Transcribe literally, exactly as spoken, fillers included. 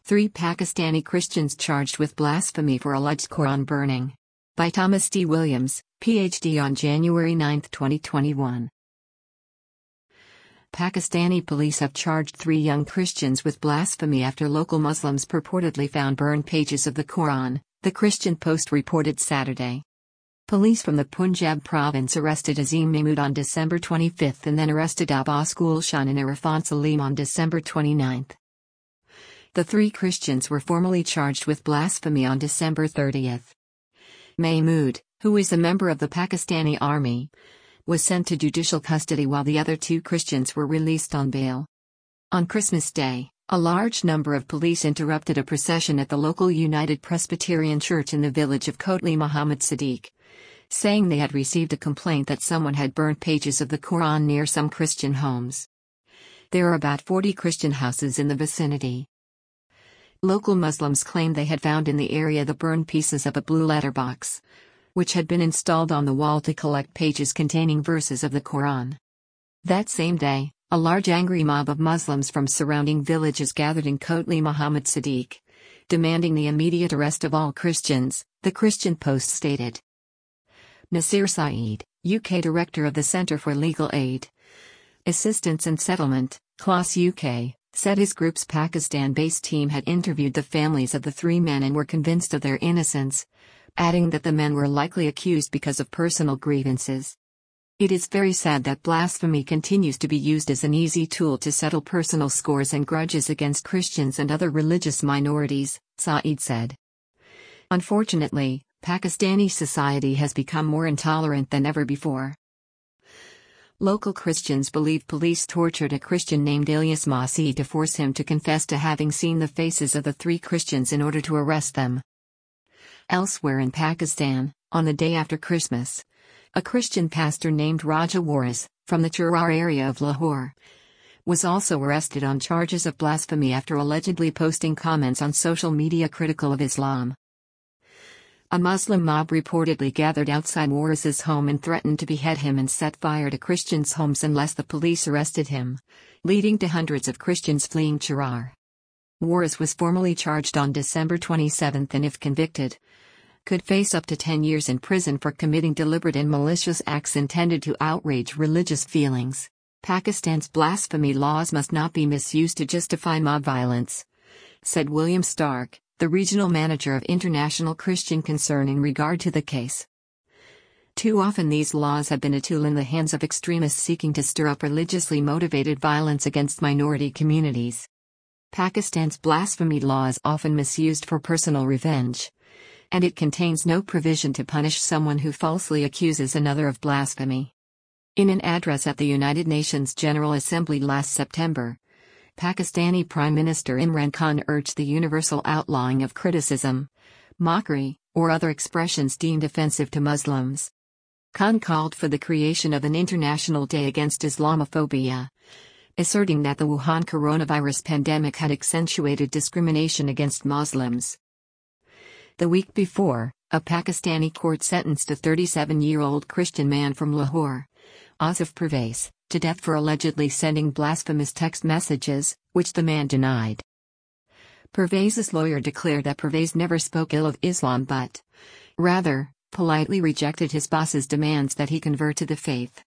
Three Pakistani Christians charged with blasphemy for alleged Quran burning. By Thomas D. Williams, P H D on January ninth, twenty twenty-one. Pakistani police have charged three young Christians with blasphemy after local Muslims purportedly found burned pages of the Quran, the Christian Post reported Saturday. Police from the Punjab province arrested Azim Mahmood on December twenty-fifth and then arrested Abbas Gulshan and Irfan Salim on December twenty-ninth. The three Christians were formally charged with blasphemy on December thirtieth. Mahmood, who is a member of the Pakistani army, was sent to judicial custody while the other two Christians were released on bail. On Christmas Day, a large number of police interrupted a procession at the local United Presbyterian Church in the village of Kotli Muhammad Sadiq, saying they had received a complaint that someone had burnt pages of the Quran near some Christian homes. There are about forty Christian houses in the vicinity. Local Muslims claimed they had found in the area the burned pieces of a blue letterbox, which had been installed on the wall to collect pages containing verses of the Quran. That same day, a large angry mob of Muslims from surrounding villages gathered in Kotli Muhammad Sadiq, demanding the immediate arrest of all Christians, the Christian Post stated. Nasir Saeed, U K Director of the Centre for Legal Aid, Assistance and Settlement, C L A S U K, said his group's Pakistan-based team had interviewed the families of the three men and were convinced of their innocence, adding that the men were likely accused because of personal grievances. It is very sad that blasphemy continues to be used as an easy tool to settle personal scores and grudges against Christians and other religious minorities, Saeed said. Unfortunately, Pakistani society has become more intolerant than ever before. Local Christians believe police tortured a Christian named Ilyas Masih to force him to confess to having seen the faces of the three Christians in order to arrest them. Elsewhere in Pakistan, on the day after Christmas, a Christian pastor named Raja Waris, from the Chirwar area of Lahore, was also arrested on charges of blasphemy after allegedly posting comments on social media critical of Islam. A Muslim mob reportedly gathered outside Waris's home and threatened to behead him and set fire to Christians' homes unless the police arrested him, leading to hundreds of Christians fleeing Chirwar. Waris was formally charged on December twenty-seventh and if convicted, could face up to ten years in prison for committing deliberate and malicious acts intended to outrage religious feelings. Pakistan's blasphemy laws must not be misused to justify mob violence, said William Stark, the regional manager of International Christian Concern in regard to the case. Too often these laws have been a tool in the hands of extremists seeking to stir up religiously motivated violence against minority communities. Pakistan's blasphemy law is often misused for personal revenge, and it contains no provision to punish someone who falsely accuses another of blasphemy. In an address at the United Nations General Assembly last September, Pakistani Prime Minister Imran Khan urged the universal outlawing of criticism, mockery, or other expressions deemed offensive to Muslims. Khan called for the creation of an international day against Islamophobia, asserting that the Wuhan coronavirus pandemic had accentuated discrimination against Muslims. The week before, a Pakistani court sentenced a thirty-seven-year-old Christian man from Lahore, Asif Pervez, to death for allegedly sending blasphemous text messages, which the man denied. Pervez's lawyer declared that Pervez never spoke ill of Islam but, rather, politely rejected his boss's demands that he convert to the faith.